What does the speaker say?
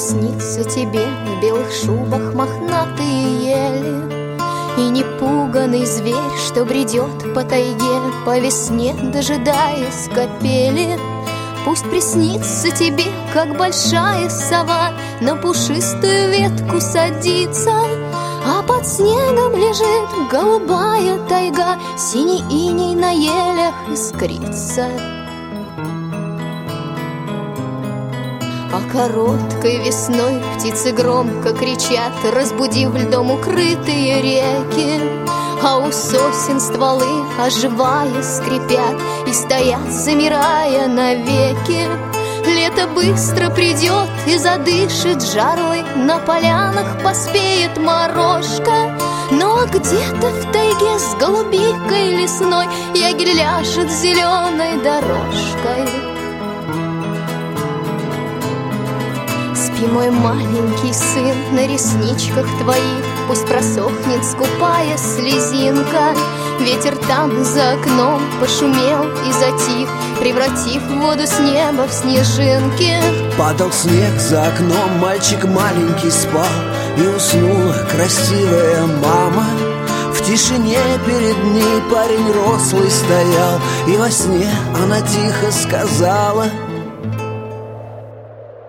приснится тебе в белых шубах мохнатые ели, и непуганный зверь, что бредет по тайге, по весне дожидаясь капели. Пусть приснится тебе, как большая сова на пушистую ветку садится, а под снегом лежит голубая тайга, синий иней на елях искрится. А короткой весной птицы громко кричат, разбудив льдом укрытые реки, а у сосен стволы, оживая, скрипят и стоят, замирая навеки. Лето быстро придет и задышит жарой, на полянах поспеет морожка, но где-то в тайге с голубикой лесной ягель ляжет зеленой дорожкой. Спи, мой маленький сын, на ресничках твоих пусть просохнет скупая слезинка. Ветер там за окном пошумел и затих, превратив воду с неба в снежинки. Падал снег за окном, мальчик маленький спал, и уснула красивая мама. В тишине перед ней парень рослый стоял, и во сне она тихо сказала: